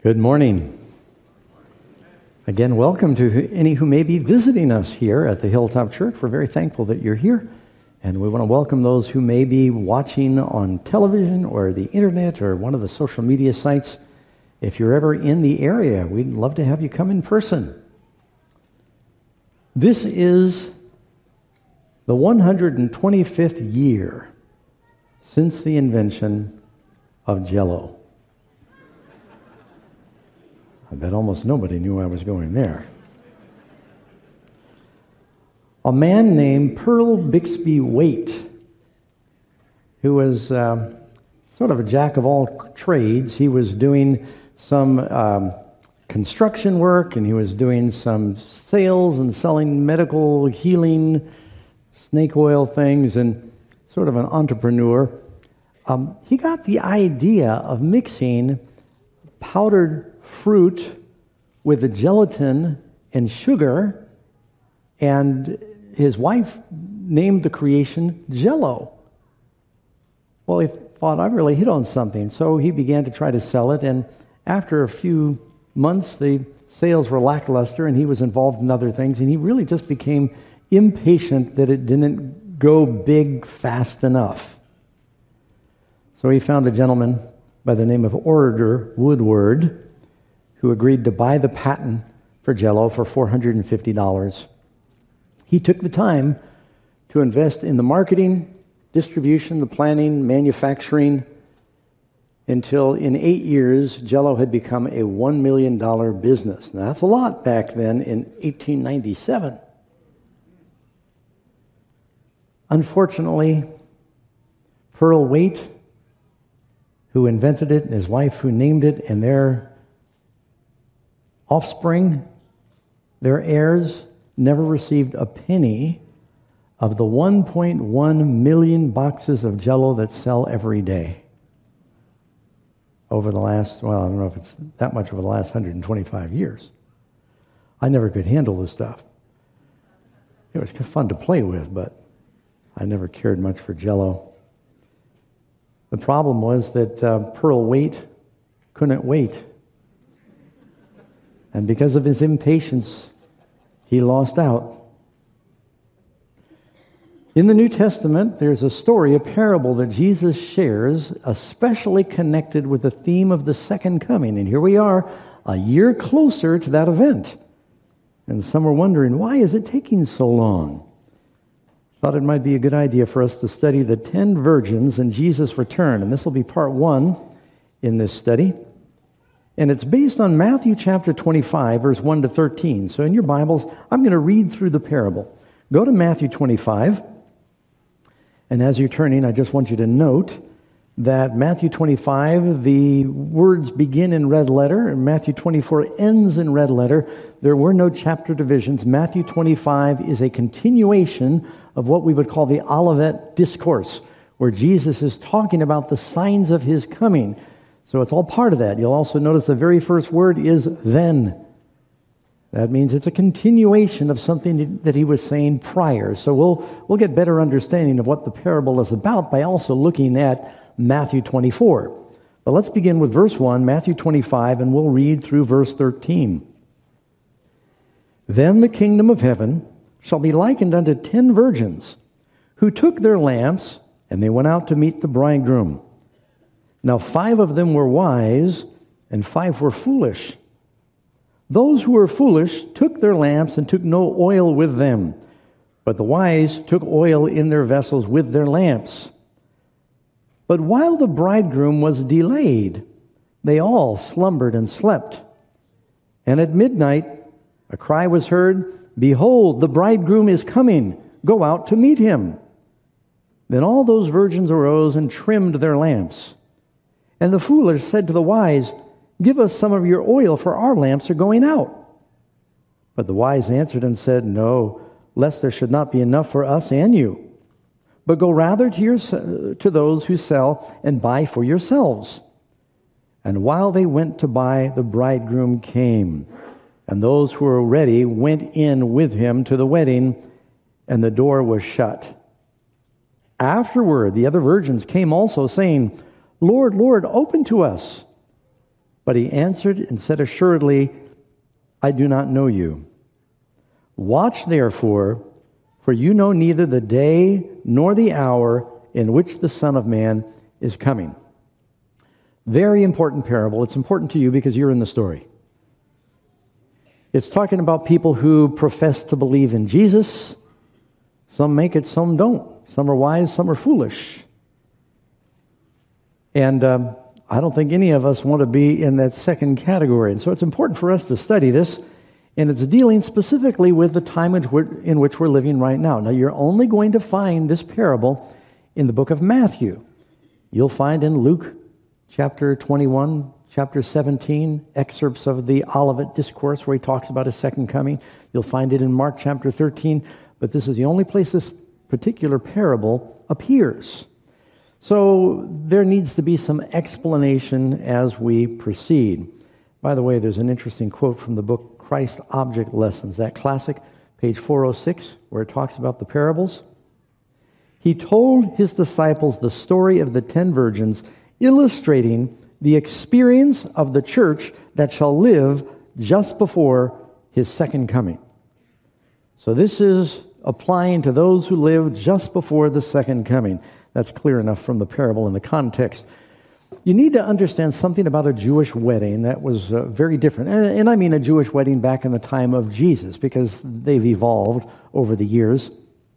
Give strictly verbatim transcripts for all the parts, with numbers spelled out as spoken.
Good morning. Again, welcome to any who may be visiting us here at the Hilltop Church. We're very thankful that you're here. And we want to welcome those who may be watching on television or the internet or one of the social media sites. If you're ever in the area, we'd love to have you come in person. This is the one hundred twenty-fifth year since the invention of Jell-O. I bet almost nobody knew I was going there. A man named Pearl Bixby Waite, who was uh, sort of a jack of all trades. He was doing some um, construction work, and he was doing some sales and selling medical healing, snake oil things, and sort of an entrepreneur. Um, he got the idea of mixing powdered fruit with the gelatin and sugar, and his wife named the creation Jell-O. Well, he thought, I really hit on something, so he began to try to sell it, and after a few months, the sales were lackluster, and he was involved in other things, and he really just became impatient that it didn't go big fast enough. So he found a gentleman by the name of Orator Woodward, who agreed to buy the patent for Jell-O for four hundred fifty dollars. He took the time to invest in the marketing, distribution, the planning, manufacturing, until in eight years, Jell-O had become a one million dollars business. Now, that's a lot back then in eighteen ninety-seven. Unfortunately, Pearl Waite, who invented it, and his wife who named it, and their offspring, their heirs, never received a penny of the one point one million boxes of Jell-O that sell every day. Over the last, well, I don't know if it's that much over the last one hundred twenty-five years. I never could handle this stuff. It was fun to play with, but I never cared much for Jell-O. The problem was that uh, Pearl Waite couldn't wait. And because of his impatience, he lost out. In the New Testament, there's a story, a parable that Jesus shares, especially connected with the theme of the second coming. And here we are, a year closer to that event. And some are wondering, why is it taking so long? Thought it might be a good idea for us to study the ten virgins and Jesus' return. And this will be part one in this study. And it's based on Matthew chapter twenty-five, verse one to thirteen. So in your Bibles, I'm going to read through the parable. Go to Matthew twenty-five. And as you're turning, I just want you to note that Matthew twenty-five, the words begin in red letter, and Matthew twenty-four ends in red letter. There were no chapter divisions. Matthew twenty-five is a continuation of what we would call the Olivet Discourse, where Jesus is talking about the signs of his coming. So it's all part of that. You'll also notice the very first word is then. That means it's a continuation of something that he was saying prior. So we'll we'll get better understanding of what the parable is about by also looking at Matthew twenty-four. But let's begin with verse one, Matthew twenty-five, and we'll read through verse thirteen. Then the kingdom of heaven shall be likened unto ten virgins, who took their lamps, and they went out to meet the bridegroom. Now five of them were wise, and five were foolish. Those who were foolish took their lamps and took no oil with them, but the wise took oil in their vessels with their lamps. But while the bridegroom was delayed, they all slumbered and slept. And at midnight a cry was heard, Behold, the bridegroom is coming, go out to meet him. Then all those virgins arose and trimmed their lamps. And the foolish said to the wise, Give us some of your oil, for our lamps are going out. But the wise answered and said, No, lest there should not be enough for us and you. But go rather to, your, to those who sell and buy for yourselves. And while they went to buy, the bridegroom came. And those who were ready went in with him to the wedding, and the door was shut. Afterward, the other virgins came also, saying, Lord, Lord, open to us. But he answered and said, assuredly, I do not know you. Watch therefore, for you know neither the day nor the hour in which the Son of Man is coming. Very important parable. It's important to you because you're in the story. It's talking about people who profess to believe in Jesus. Some make it, some don't. Some are wise, some are foolish. And um, I don't think any of us want to be in that second category. And so it's important for us to study this. And it's dealing specifically with the time in which we're, in which we're living right now. Now, you're only going to find this parable in the book of Matthew. You'll find in Luke chapter twenty-one, chapter seventeen, excerpts of the Olivet Discourse where he talks about his second coming. You'll find it in Mark chapter thirteen, but this is the only place this particular parable appears. So there needs to be some explanation as we proceed. By the way, there's an interesting quote from the book Christ Object Lessons, that classic, page four oh six, where it talks about the parables. He told his disciples the story of the ten virgins, illustrating the experience of the church that shall live just before his second coming. So this is applying to those who live just before the second coming. That's clear enough from the parable and the context. You need to understand something about a Jewish wedding that was uh, very different. And, and I mean a Jewish wedding back in the time of Jesus, because they've evolved over the years.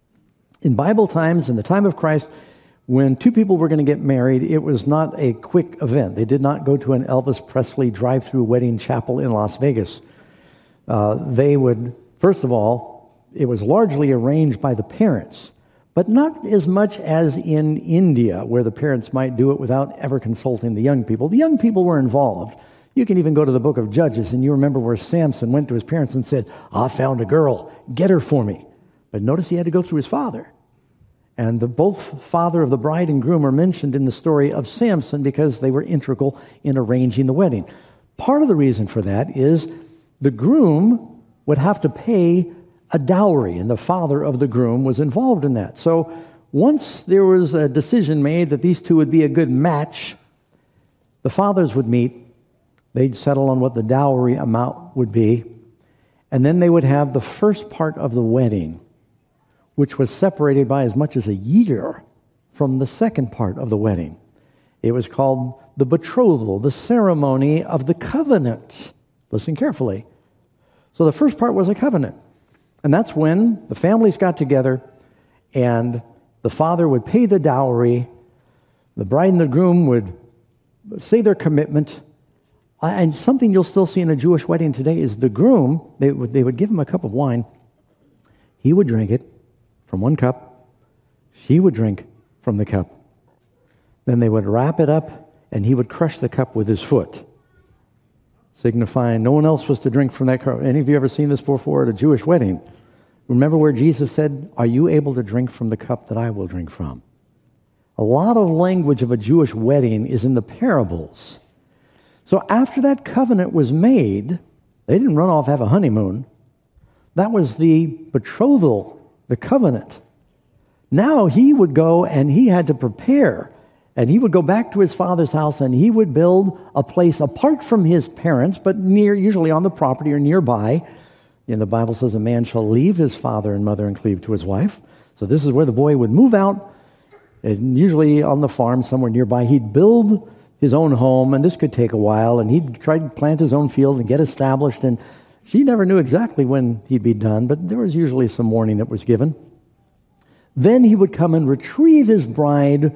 In Bible times, in the time of Christ, when two people were going to get married, it was not a quick event. They did not go to an Elvis Presley drive-through wedding chapel in Las Vegas. Uh, they would, first of all, it was largely arranged by the parents, but not as much as in India, where the parents might do it without ever consulting the young people. The young people were involved. You can even go to the book of Judges, and you remember where Samson went to his parents and said, I found a girl, get her for me. But notice he had to go through his father. And the both father of the bride and groom are mentioned in the story of Samson because they were integral in arranging the wedding. Part of the reason for that is the groom would have to pay a dowry, and the father of the groom was involved in that. So once there was a decision made that these two would be a good match, the fathers would meet, they'd settle on what the dowry amount would be, and then they would have the first part of the wedding, which was separated by as much as a year from the second part of the wedding. It was called the betrothal, the ceremony of the covenant. Listen carefully. So the first part was a covenant. And that's when the families got together and the father would pay the dowry, the bride and the groom would say their commitment. And something you'll still see in a Jewish wedding today is the groom, they would, they would give him a cup of wine. He would drink it from one cup. She would drink from the cup. Then they would wrap it up and he would crush the cup with his foot, signifying no one else was to drink from that cup. Any of you ever seen this before at a Jewish wedding? Remember where Jesus said, are you able to drink from the cup that I will drink from? A lot of language of a Jewish wedding is in the parables. So after that covenant was made, they didn't run off have a honeymoon. That was the betrothal, the covenant. Now he would go and he had to prepare. And he would go back to his father's house and he would build a place apart from his parents, but near, usually on the property or nearby. And the Bible says a man shall leave his father and mother and cleave to his wife. So this is where the boy would move out, and usually on the farm somewhere nearby. He'd build his own home, and this could take a while, and he'd try to plant his own field and get established. And she never knew exactly when he'd be done, but there was usually some warning that was given. Then he would come and retrieve his bride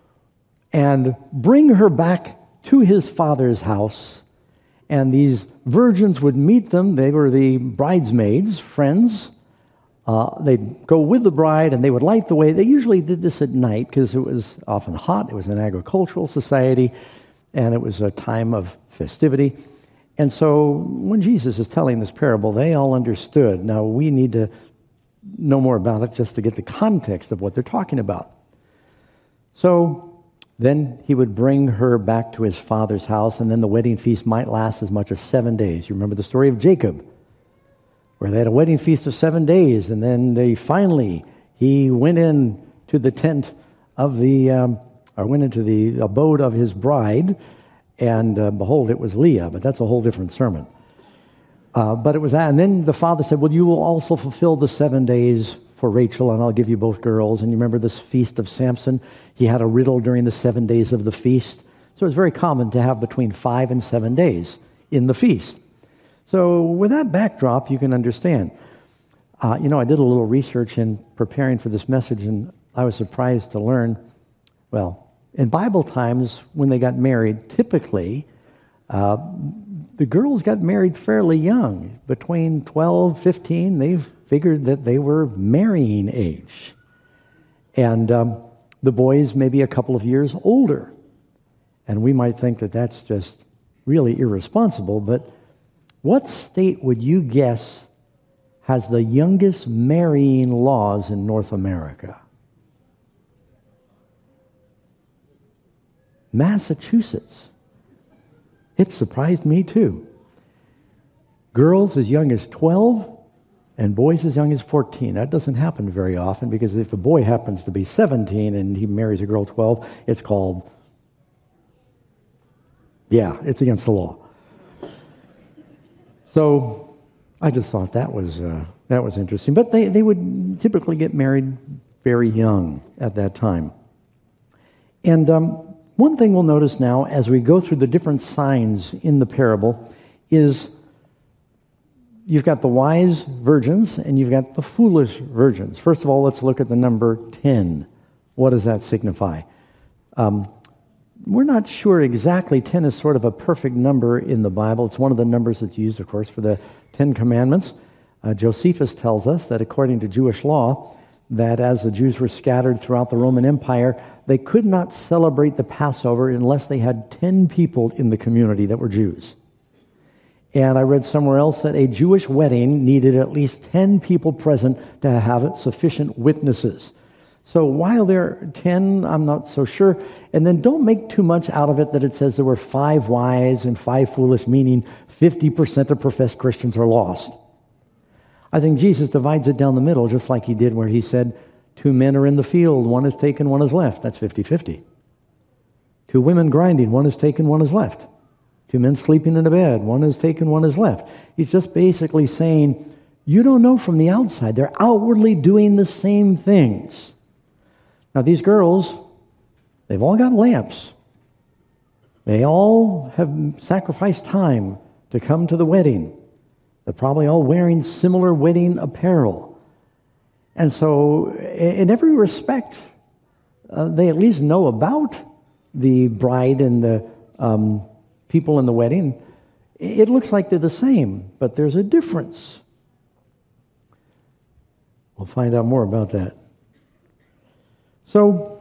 and bring her back to his father's house. And these virgins would meet them. They were the bridesmaids, friends. Uh, they'd go with the bride and they would light the way. They usually did this at night because it was often hot. It was an agricultural society and it was a time of festivity. And so when Jesus is telling this parable, they all understood. Now we need to know more about it just to get the context of what they're talking about. So then he would bring her back to his father's house, and then the wedding feast might last as much as seven days. You remember the story of Jacob, where they had a wedding feast of seven days, and then they finally, he went in to the tent of the, um, or went into the abode of his bride, And uh, behold, it was Leah, but that's a whole different sermon. Uh, but it was that. And then the father said, well, you will also fulfill the seven days for Rachel, and I'll give you both girls. And you remember this feast of Samson? He had a riddle during the seven days of the feast. So it's very common to have between five and seven days in the feast. So with that backdrop, you can understand. Uh, you know, I did a little research in preparing for this message, and I was surprised to learn, well, in Bible times, when they got married, typically, uh, the girls got married fairly young. Between twelve, fifteen, they figured that they were marrying age. And um, the boys maybe a couple of years older. And we might think that that's just really irresponsible, but what state would you guess has the youngest marrying laws in North America? Massachusetts. It surprised me too. Girls as young as twelve and boys as young as fourteen. That doesn't happen very often, because if a boy happens to be seventeen and he marries a girl twelve, it's called, yeah, it's against the law. So I just thought that was uh, that was interesting. But they, they would typically get married very young at that time. And um, one thing we'll notice now as we go through the different signs in the parable is you've got the wise virgins and you've got the foolish virgins. First of all, let's look at the number ten. What does that signify? Um, we're not sure exactly. ten is sort of a perfect number in the Bible. It's one of the numbers that's used, of course, for the Ten Commandments. Uh, Josephus tells us that according to Jewish law, that as the Jews were scattered throughout the Roman Empire, they could not celebrate the Passover unless they had ten people in the community that were Jews. And I read somewhere else that a Jewish wedding needed at least ten people present to have sufficient witnesses. So while there are ten, I'm not so sure. And then don't make too much out of it that it says there were five wise and five foolish, meaning fifty percent of professed Christians are lost. I think Jesus divides it down the middle, just like he did where he said, two men are in the field, one is taken, one is left. That's fifty-fifty. Two women grinding, one is taken, one is left. Two men sleeping in a bed, one is taken, one is left. He's just basically saying, you don't know from the outside. They're outwardly doing the same things. Now these girls, they've all got lamps. They all have sacrificed time to come to the wedding. They're probably all wearing similar wedding apparel. And so in every respect, uh, they at least know about the bride and the um, people in the wedding. It looks like they're the same, but there's a difference. We'll find out more about that. So,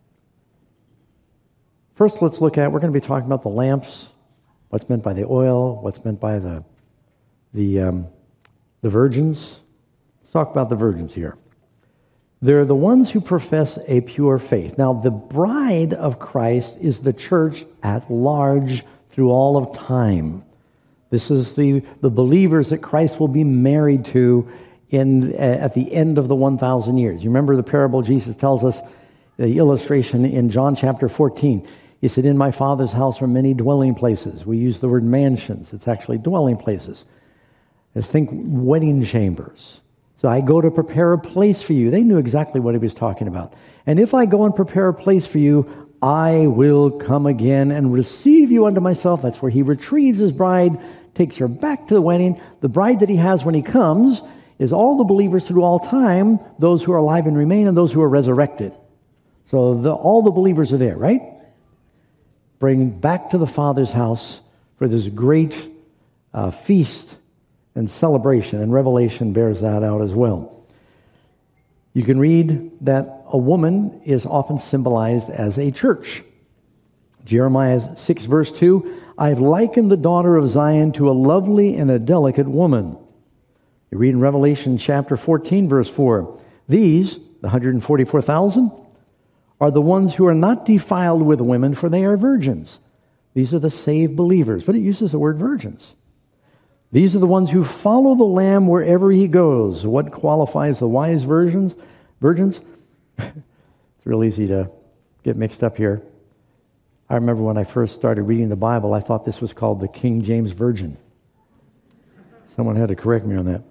first let's look at, we're going to be talking about the lamps, what's meant by the oil, what's meant by the the um, the virgins. Let's talk about the virgins here. They're the ones who profess a pure faith. Now, the bride of Christ is the church at large through all of time. This is the, the believers that Christ will be married to in at the end of the one thousand years. You remember the parable Jesus tells us, the illustration in John chapter fourteen. He said, in my Father's house are many dwelling places. We use the word mansions. It's actually dwelling places. And think wedding chambers. So I go to prepare a place for you. They knew exactly what he was talking about. And if I go and prepare a place for you, I will come again and receive you unto myself. That's where he retrieves his bride, takes her back to the wedding. The bride that he has when he comes is all the believers through all time, those who are alive and remain and those who are resurrected. So the, all the believers are there, right? Bring back to the Father's house for this great uh, feast and celebration, and Revelation bears that out as well. You can read that a woman is often symbolized as a church. Jeremiah six verse two, I've likened the daughter of Zion to a lovely and a delicate woman. You read in Revelation chapter fourteen verse four, these, the one hundred forty-four thousand, are the ones who are not defiled with women, for they are virgins. These are the saved believers, but it uses the word virgins. These are the ones who follow the Lamb wherever he goes. What qualifies the wise virgins? Virgins? It's real easy to get mixed up here. I remember when I first started reading the Bible, I thought this was called the King James Version. Someone had to correct me on that.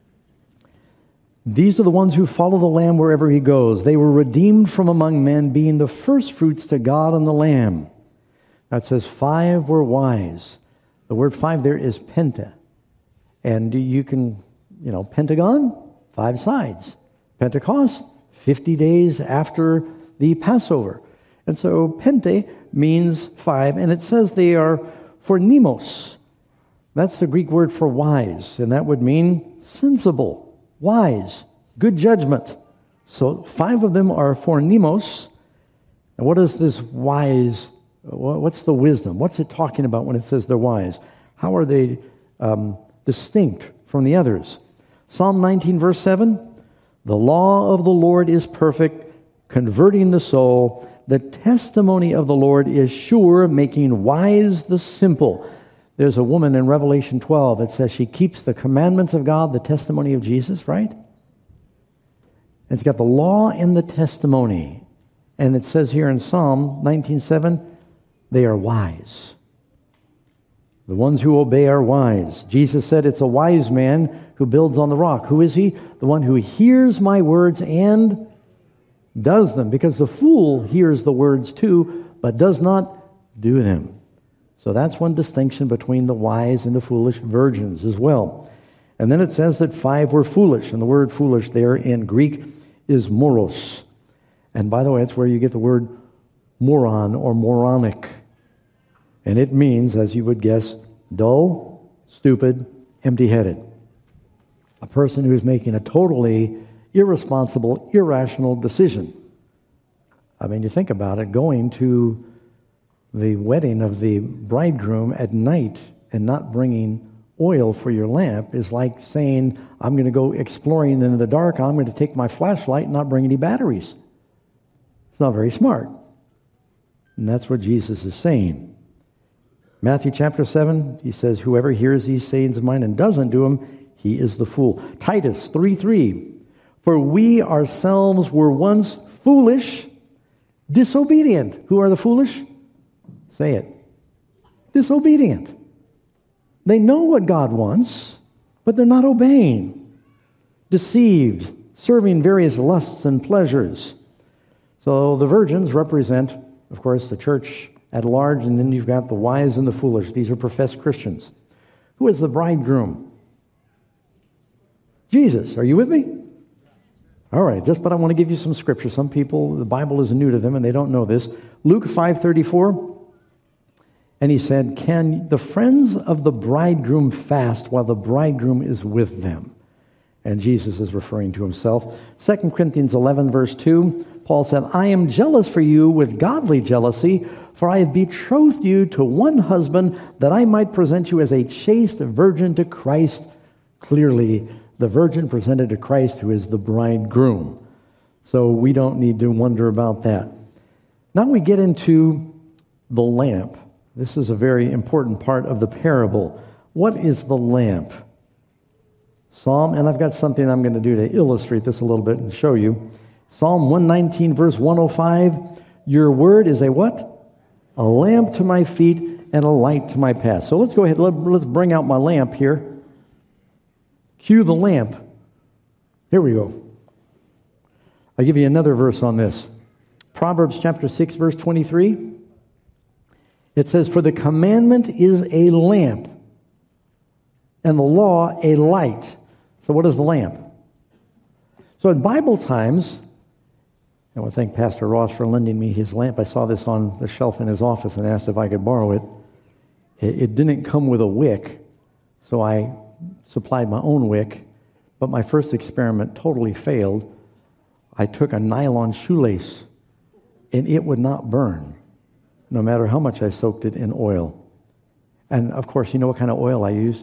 These are the ones who follow the Lamb wherever he goes. They were redeemed from among men, being the first fruits to God and the Lamb. Now it says five were wise. The word five there is penta. And you can, you know, pentagon, five sides. Pentecost, fifty days after the Passover. And so pente means five, and it says they are phronimos. That's the Greek word for wise, and that would mean sensible, wise, good judgment. So five of them are phronimos. And what is this wise? What's the wisdom? What's it talking about when it says they're wise? How are they um, distinct from the others? Psalm nineteen, verse seven, the law of the Lord is perfect, converting the soul. The testimony of the Lord is sure, making wise the simple. There's a woman in Revelation twelve that says she keeps the commandments of God, the testimony of Jesus, right? It's got the law and the testimony. And it says here in Psalm nineteen seven, they are wise. The ones who obey are wise. Jesus said it's a wise man who builds on the rock. Who is he? The one who hears my words and does them, because the fool hears the words too, but does not do them. So that's one distinction between the wise and the foolish virgins as well. And then it says that five were foolish, and the word foolish there in Greek is moros. And by the way, it's where you get the word moron or moronic. And it means, as you would guess, dull, stupid, empty-headed. A person who is making a totally irresponsible, irrational decision. I mean, you think about it, going to the wedding of the bridegroom at night and not bringing oil for your lamp is like saying, I'm going to go exploring in the dark, I'm going to take my flashlight and not bring any batteries. It's not very smart. And that's what Jesus is saying. Matthew chapter seven, he says, whoever hears these sayings of mine and doesn't do them, he is the fool. Titus three three, for we ourselves were once foolish, disobedient. Who are the foolish? Say it. Disobedient. They know what God wants, but they're not obeying. Deceived, serving various lusts and pleasures. So the virgins represent, of course, the church at large, and then you've got the wise and the foolish. These are professed Christians. Who is the bridegroom? Jesus. Are you with me? All right, just but I want to give you some scripture. Some people, the Bible is new to them and they don't know this. Luke five thirty-four, and he said, can the friends of the bridegroom fast while the bridegroom is with them? And Jesus is referring to himself. Second Corinthians eleven, verse two, Paul said, I am jealous for you with godly jealousy, for I have betrothed you to one husband, that I might present you as a chaste virgin to Christ. Clearly, the virgin presented to Christ, who is the bridegroom. So we don't need to wonder about that. Now we get into the lamp. This is a very important part of the parable. What is the lamp? Psalm, and I've got something I'm going to do to illustrate this a little bit and show you. Psalm one nineteen, verse one oh five, your word is a what? A lamp to my feet and a light to my path. So let's go ahead, let's bring out my lamp here. Cue the lamp. Here we go. I'll give you another verse on this. Proverbs chapter six, verse twenty-three. It says, for the commandment is a lamp, and the law a light. So what is the lamp? So in Bible times, I want to thank Pastor Ross for lending me his lamp. I saw this on the shelf in his office and asked if I could borrow it. It, it didn't come with a wick, so I supplied my own wick, but my first experiment totally failed. I took a nylon shoelace, and it would not burn, no matter how much I soaked it in oil. And of course, you know what kind of oil I used?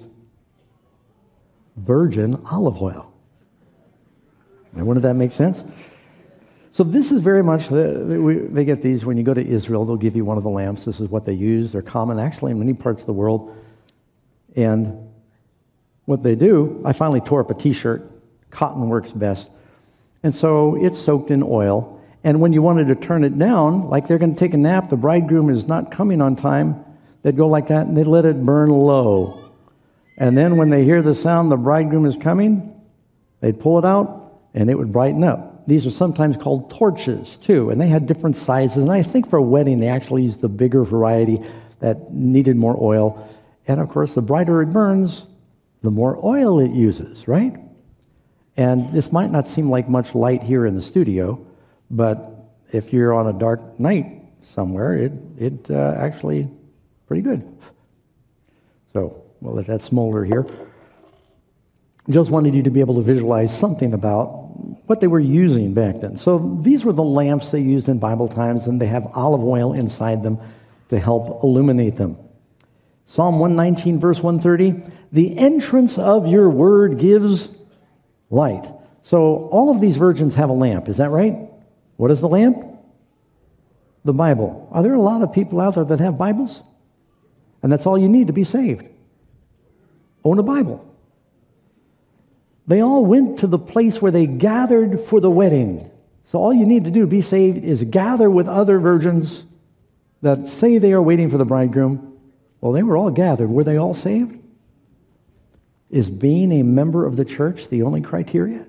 Virgin olive oil. And wouldn't that make sense? So this is very much, the, we, they get these when you go to Israel, they'll give you one of the lamps. This is what they use. They're common actually in many parts of the world. And what they do, I finally tore up a t-shirt. Cotton works best. And so it's soaked in oil. And when you wanted to turn it down, like they're going to take a nap, the bridegroom is not coming on time, they'd go like that and they'd let it burn low. And then when they hear the sound the bridegroom is coming, they'd pull it out and it would brighten up. These are sometimes called torches too, and they had different sizes. And I think for a wedding they actually used the bigger variety that needed more oil. And of course, the brighter it burns, the more oil it uses, right? And this might not seem like much light here in the studio, but if you're on a dark night somewhere, it it uh, actually pretty good. So we'll let that smolder here. Just wanted you to be able to visualize something about what they were using back then. So these were the lamps they used in Bible times, and they have olive oil inside them to help illuminate them. Psalm one nineteen, verse one thirty, the entrance of your word gives light. So all of these virgins have a lamp, is that right? What is the lamp? The Bible. Are there a lot of people out there that have Bibles? And that's all you need to be saved. Own a Bible. They all went to the place where they gathered for the wedding. So all you need to do to be saved is gather with other virgins that say they are waiting for the bridegroom. Well, they were all gathered. Were they all saved? Is being a member of the church the only criteria?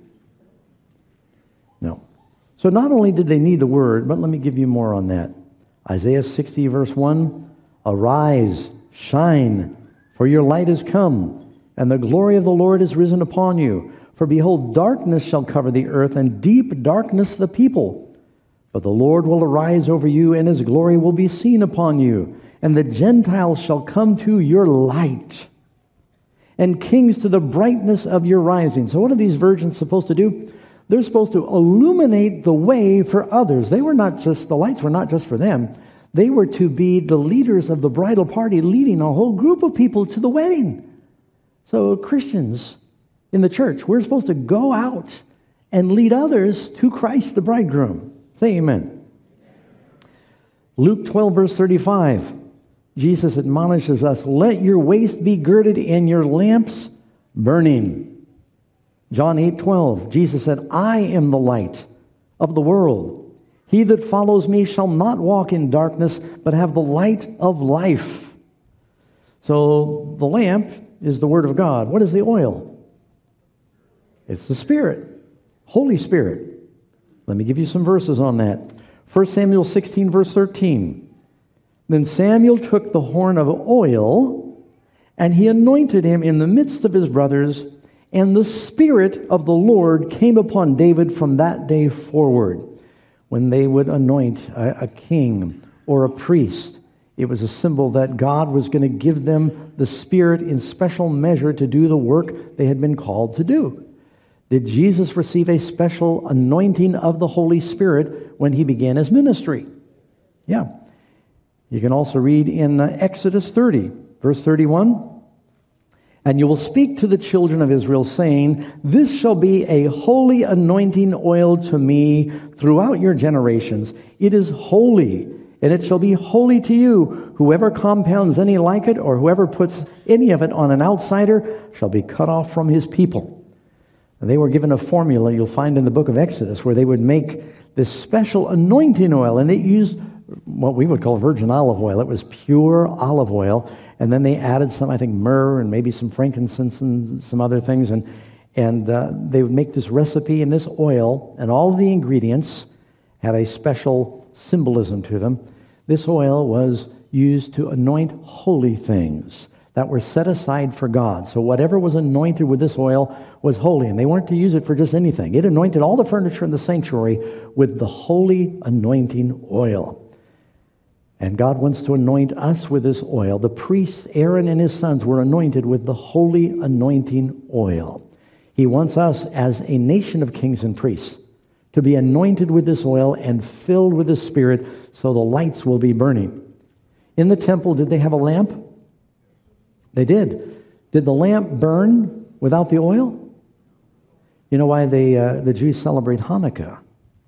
No. So not only did they need the word, but let me give you more on that. Isaiah sixty, verse one, arise, shine, for your light is come, and the glory of the Lord is risen upon you. For behold, darkness shall cover the earth, and deep darkness the people. But the Lord will arise over you, and his glory will be seen upon you. And the Gentiles shall come to your light, and kings to the brightness of your rising. So what are these virgins supposed to do? They're supposed to illuminate the way for others. They were not just, the lights were not just for them. They were to be the leaders of the bridal party, leading a whole group of people to the wedding. So Christians in the church, we're supposed to go out and lead others to Christ the bridegroom. Say amen. Luke twelve, verse thirty-five. Jesus admonishes us, let your waist be girded and your lamps burning. John eight twelve, Jesus said, I am the light of the world. He that follows me shall not walk in darkness, but have the light of life. So the lamp is the Word of God. What is the oil? It's the Spirit, Holy Spirit. Let me give you some verses on that. First Samuel sixteen, verse thirteen. Then Samuel took the horn of oil, and he anointed him in the midst of his brothers, and the Spirit of the Lord came upon David from that day forward. When they would anoint a, a king or a priest, it was a symbol that God was going to give them the Spirit in special measure to do the work they had been called to do. Did Jesus receive a special anointing of the Holy Spirit when he began his ministry? Yeah. You can also read in uh, Exodus thirty, verse thirty-one. And you will speak to the children of Israel, saying, this shall be a holy anointing oil to me throughout your generations. It is holy, and it shall be holy to you. Whoever compounds any like it, or whoever puts any of it on an outsider, shall be cut off from his people. And they were given a formula you'll find in the book of Exodus, where they would make this special anointing oil, and it used what we would call virgin olive oil. It was pure olive oil, and then they added some, I think, myrrh and maybe some frankincense and some other things, and and uh, they would make this recipe, and this oil and all of the ingredients had a special symbolism to them. This oil was used to anoint holy things that were set aside for God. So whatever was anointed with this oil was holy, and they weren't to use it for just anything. It anointed all the furniture in the sanctuary with the holy anointing oil. And God wants to anoint us with this oil. The priests, Aaron and his sons, were anointed with the holy anointing oil. He wants us as a nation of kings and priests to be anointed with this oil and filled with the Spirit so the lights will be burning. In the temple, did they have a lamp? They did. Did the lamp burn without the oil? You know why they, uh, the Jews celebrate Hanukkah?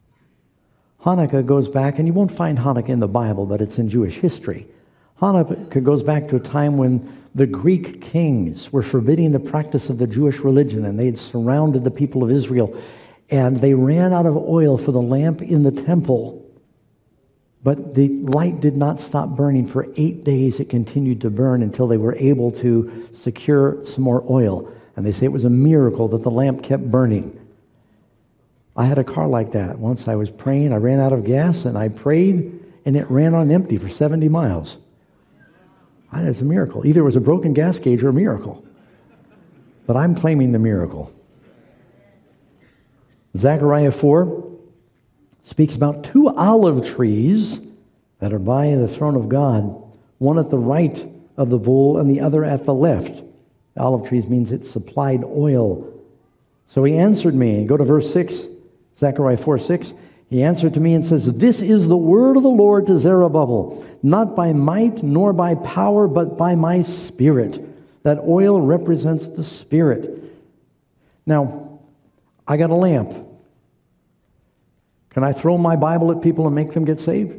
Hanukkah goes back, and you won't find Hanukkah in the Bible, but it's in Jewish history. Hanukkah goes back to a time when the Greek kings were forbidding the practice of the Jewish religion, and they had surrounded the people of Israel. And they ran out of oil for the lamp in the temple. But the light did not stop burning. For eight days it continued to burn until they were able to secure some more oil. And they say it was a miracle that the lamp kept burning. I had a car like that. Once I was praying, I ran out of gas, and I prayed, and it ran on empty for seventy miles. I, it's a miracle. Either it was a broken gas gauge or a miracle. But I'm claiming the miracle. Zechariah four speaks about two olive trees that are by the throne of God, one at the right of the bull and the other at the left. The olive trees means it supplied oil. So he answered me. Go to verse six, Zechariah four six. He answered to me and says, "This is the word of the Lord to Zerubbabel, not by might nor by power, but by my Spirit." That oil represents the Spirit. Now, I got a lamp. Can I throw my Bible at people and make them get saved?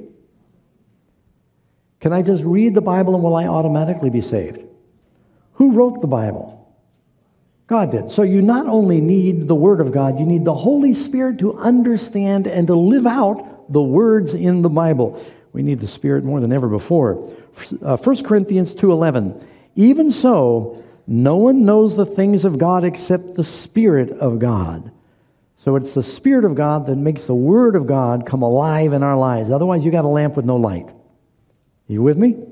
Can I just read the Bible and will I automatically be saved? Who wrote the Bible? God did. So you not only need the Word of God, you need the Holy Spirit to understand and to live out the words in the Bible. We need the Spirit more than ever before. Uh, First Corinthians two eleven. "Even so, no one knows the things of God except the Spirit of God." So it's the Spirit of God that makes the Word of God come alive in our lives. Otherwise, you got a lamp with no light. You with me?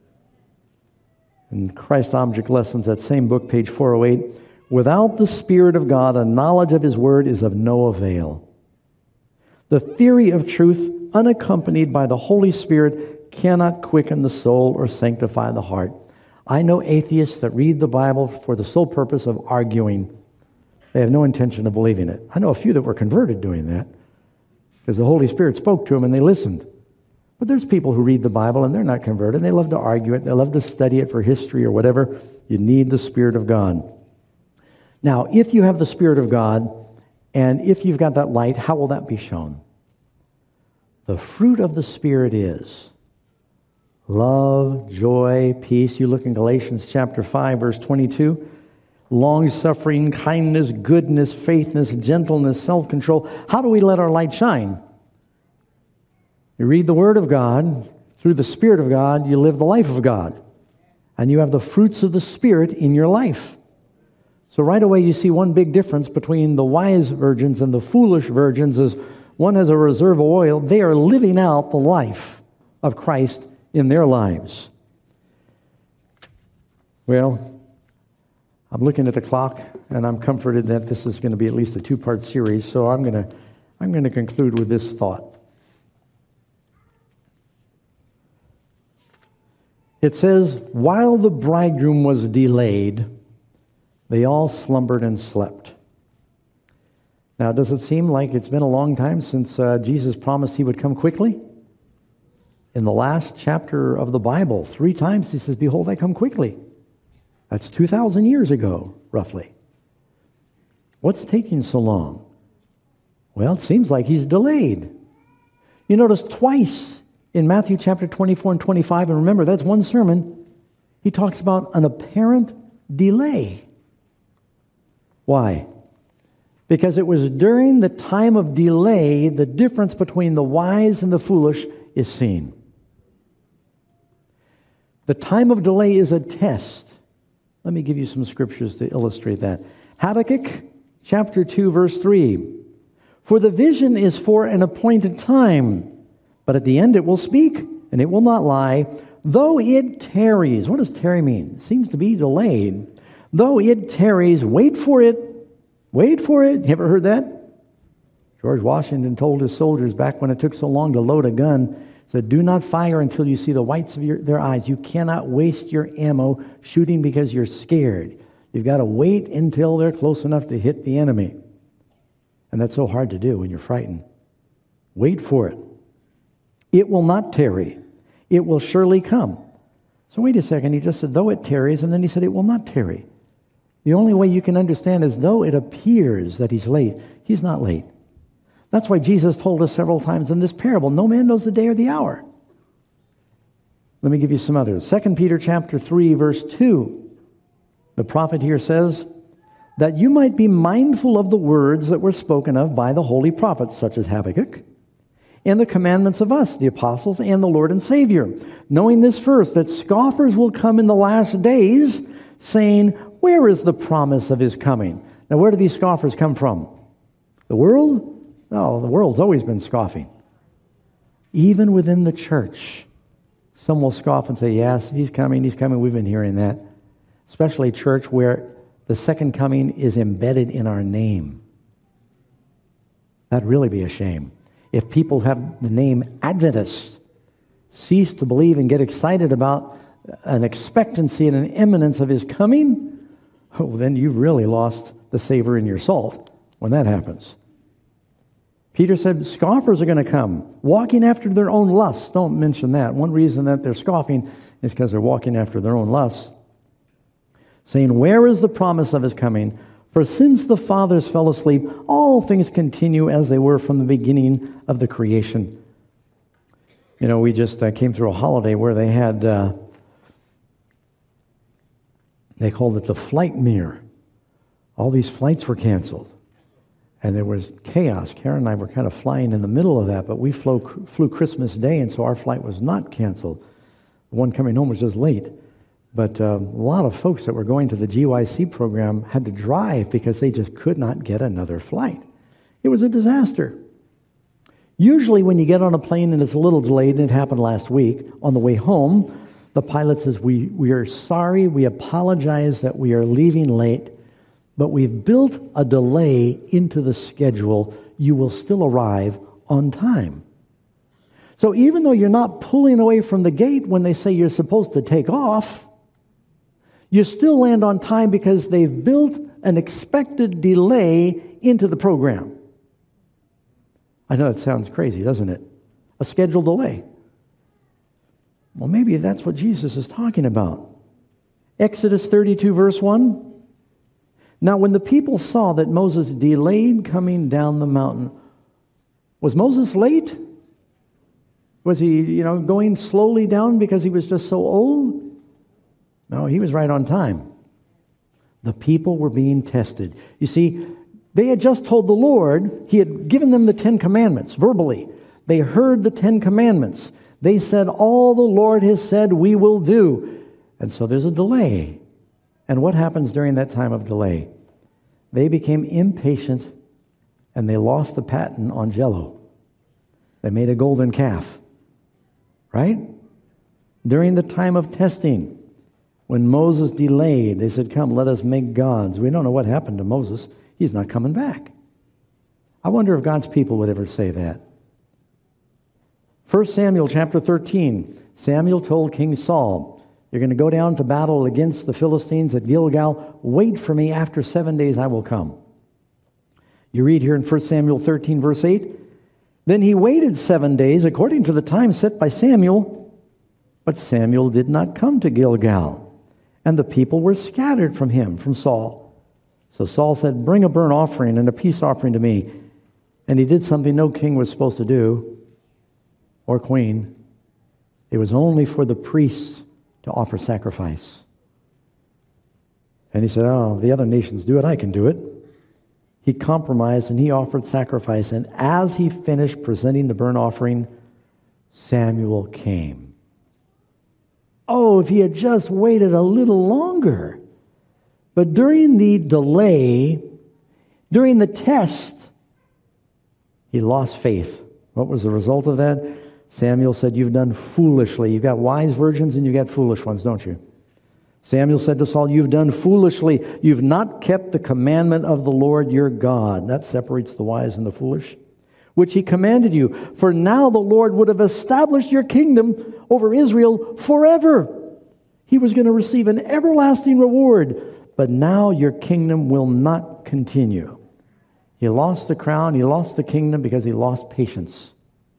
In Christ Object Lessons, that same book, page four oh eight, "Without the Spirit of God, a knowledge of His Word is of no avail." The theory of truth, unaccompanied by the Holy Spirit, cannot quicken the soul or sanctify the heart. I know atheists that read the Bible for the sole purpose of arguing. They have no intention of believing it. I know a few that were converted doing that because the Holy Spirit spoke to them and they listened. But there's people who read the Bible and they're not converted. They love to argue it. They love to study it for history or whatever. You need the Spirit of God. Now, if you have the Spirit of God and if you've got that light, how will that be shown? The fruit of the Spirit is love, joy, peace. You look in Galatians chapter five, verse twenty-two. Long-suffering, kindness, goodness, faithfulness, gentleness, self-control. How do we let our light shine? You read the Word of God. Through the Spirit of God, you live the life of God. And you have the fruits of the Spirit in your life. So right away you see one big difference between the wise virgins and the foolish virgins is one has a reserve of oil. They are living out the life of Christ in their lives. Well, I'm looking at the clock, and I'm comforted that this is going to be at least a two-part series, so I'm going to I'm going to conclude with this thought. It says, "While the bridegroom was delayed, they all slumbered and slept." Now, does it seem like it's been a long time since uh, Jesus promised He would come quickly? In the last chapter of the Bible, three times He says, "Behold, I come quickly." That's two thousand years ago, roughly. What's taking so long? Well, it seems like He's delayed. You notice twice in Matthew chapter twenty-four and twenty-five, and remember, that's one sermon, He talks about an apparent delay. Why? Because it was during the time of delay the difference between the wise and the foolish is seen. The time of delay is a test. Let me give you some scriptures to illustrate that. Habakkuk chapter two, verse three. "For the vision is for an appointed time, but at the end it will speak, and it will not lie. Though it tarries." What does tarry mean? It seems to be delayed. "Though it tarries, wait for it." Wait for it. You ever heard that? George Washington told his soldiers back when it took so long to load a gun, said, "Do not fire until you see the whites of your, their eyes. You cannot waste your ammo shooting because you're scared. You've got to wait until they're close enough to hit the enemy." And that's so hard to do when you're frightened. Wait for it. "It will not tarry. It will surely come." So wait a second. He just said, "Though it tarries," and then he said, "It will not tarry." The only way you can understand is though it appears that He's late, He's not late. That's why Jesus told us several times in this parable, no man knows the day or the hour. Let me give you some others. Second Peter chapter three, verse two. The prophet here says, that you might be mindful of the words that were spoken of by the holy prophets, such as Habakkuk, and the commandments of us, the apostles, and the Lord and Savior, knowing this first, that scoffers will come in the last days, saying, where is the promise of his coming? Now, where do these scoffers come from? The world? No, the world's always been scoffing. Even within the church, some will scoff and say, yes, he's coming, he's coming. We've been hearing that. Especially church where the second coming is embedded in our name. That'd really be a shame. If people have the name Adventist, cease to believe and get excited about an expectancy and an imminence of his coming, oh, then you've really lost the savor in your salt when that happens. Peter said, scoffers are going to come, walking after their own lusts. Don't mention that. One reason that they're scoffing is because they're walking after their own lusts. Saying, where is the promise of his coming? For since the fathers fell asleep, all things continue as they were from the beginning of the creation. You know, we just uh, came through a holiday where they had, uh, they called it the flight mirror. All these flights were canceled. And there was chaos. Karen and I were kind of flying in the middle of that, but we flew, flew Christmas Day, and so our flight was not canceled. The one coming home was just late. But uh, a lot of folks that were going to the G Y C program had to drive because they just could not get another flight. It was a disaster. Usually when you get on a plane and it's a little delayed, and it happened last week, on the way home, the pilot says, we, we are sorry, we apologize that we are leaving late, but we've built a delay into the schedule. You will still arrive on time. So even though you're not pulling away from the gate when they say you're supposed to take off, you still land on time because they've built an expected delay into the program. I know it sounds crazy, doesn't it? A scheduled delay. Well, maybe that's what Jesus is talking about. Exodus thirty-two, verse one. Now, when the people saw that Moses delayed coming down the mountain, was Moses late? Was he, you know, going slowly down because he was just so old? No, he was right on time. The people were being tested. You see, they had just told the Lord, he had given them the Ten Commandments verbally. They heard the Ten Commandments. They said, all the Lord has said we will do. And so there's a delay. And what happens during that time of delay? They became impatient and they lost the patent on Jell-O. They made a golden calf. Right? During the time of testing, when Moses delayed, they said, come, let us make gods. We don't know what happened to Moses. He's not coming back. I wonder if God's people would ever say that. First Samuel chapter thirteen, Samuel told King Saul, you're going to go down to battle against the Philistines at Gilgal. Wait for me. After seven days I will come. You read here in First Samuel thirteen, verse eight, then he waited seven days according to the time set by Samuel, but Samuel did not come to Gilgal. And the people were scattered from him, from Saul. So Saul said, bring a burnt offering and a peace offering to me. And he did something no king was supposed to do, or queen. It was only for the priests to offer sacrifice. And he said, oh, the other nations do it, I can do it. He compromised and he offered sacrifice. And as he finished presenting the burnt offering, Samuel came. Oh, if he had just waited a little longer. But during the delay, during the test, he lost faith. What was the result of that? Samuel said, you've done foolishly. You've got wise virgins and you've got foolish ones, don't you? Samuel said to Saul, you've done foolishly. You've not kept the commandment of the Lord your God. That separates the wise and the foolish. Which he commanded you. For now the Lord would have established your kingdom over Israel forever. He was going to receive an everlasting reward. But now your kingdom will not continue. He lost the crown, he lost the kingdom because he lost patience.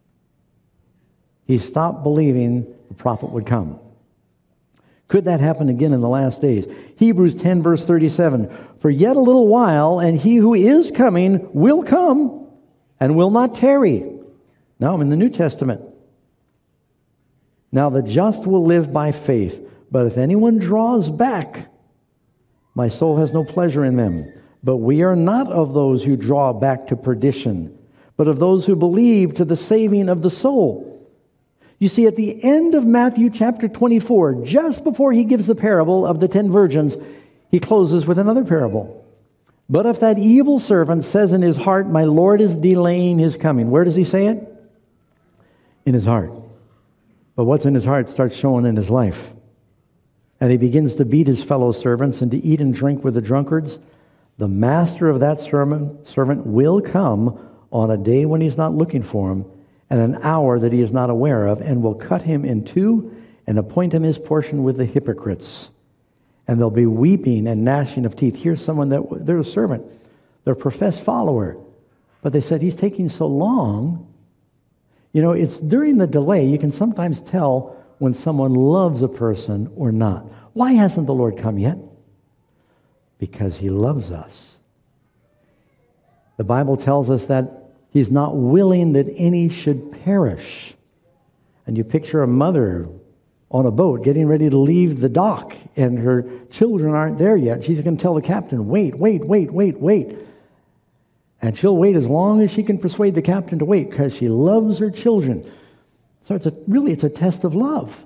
He stopped believing the prophet would come. Could that happen again in the last days? Hebrews ten, verse thirty-seven. For yet a little while, and he who is coming will come and will not tarry. Now I'm in the New Testament. Now the just will live by faith. But if anyone draws back, my soul has no pleasure in them. But we are not of those who draw back to perdition, but of those who believe to the saving of the soul. You see, at the end of Matthew chapter twenty-four, just before he gives the parable of the ten virgins, he closes with another parable. But if that evil servant says in his heart, my Lord is delaying his coming, where does he say it? In his heart. But what's in his heart starts showing in his life. And he begins to beat his fellow servants and to eat and drink with the drunkards. The master of that servant, servant will come on a day when he's not looking for him, and an hour that he is not aware of, and will cut him in two and appoint him his portion with the hypocrites. And there'll be weeping and gnashing of teeth. Here's someone that, they're a servant. They're a professed follower. But they said, he's taking so long. You know, it's during the delay, you can sometimes tell when someone loves a person or not. Why hasn't the Lord come yet? Because he loves us. The Bible tells us that he's not willing that any should perish. And you picture a mother on a boat getting ready to leave the dock, and her children aren't there yet. She's going to tell the captain, wait, wait, wait, wait, wait. And she'll wait as long as she can persuade the captain to wait, because she loves her children. So it's a, really, it's a test of love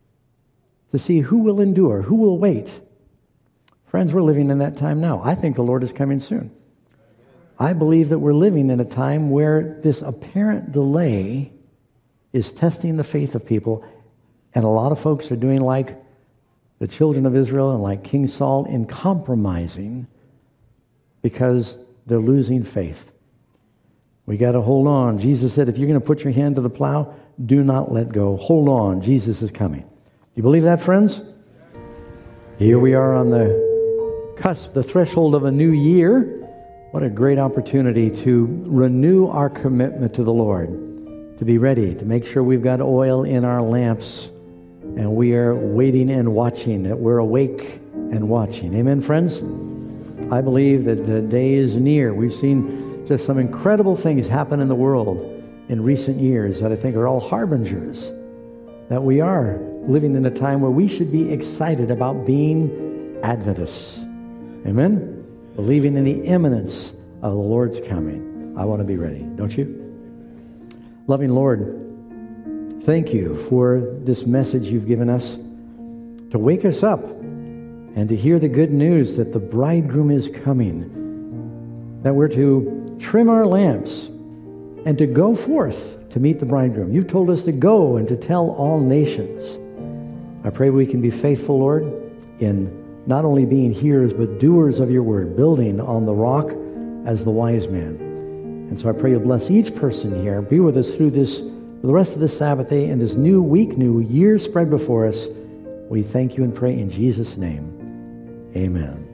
to see who will endure, who will wait. Friends, we're living in that time now. I think the Lord is coming soon. I believe that we're living in a time where this apparent delay is testing the faith of people, and a lot of folks are doing like the children of Israel and like King Saul in compromising because they're losing faith. We got to hold on. Jesus said, if you're going to put your hand to the plow, do not let go. Hold on. Jesus is coming. You believe that, friends? Here we are on the cusp, the threshold of a new year. What a great opportunity to renew our commitment to the Lord, to be ready, to make sure we've got oil in our lamps, and we are waiting and watching, that we're awake and watching. Amen, friends? I believe that the day is near. We've seen just some incredible things happen in the world in recent years that I think are all harbingers that we are living in a time where we should be excited about being Adventists. Amen? Believing in the imminence of the Lord's coming. I want to be ready, don't you? Loving Lord, thank you for this message you've given us to wake us up and to hear the good news that the bridegroom is coming, that we're to trim our lamps and to go forth to meet the bridegroom. You've told us to go and to tell all nations. I pray we can be faithful, Lord, in not only being hearers but doers of your word, building on the rock as the wise man. And so I pray you'll bless each person here. Be with us through this, the rest of this Sabbath day and this new week, new year spread before us. We thank you and pray in Jesus' name. Amen.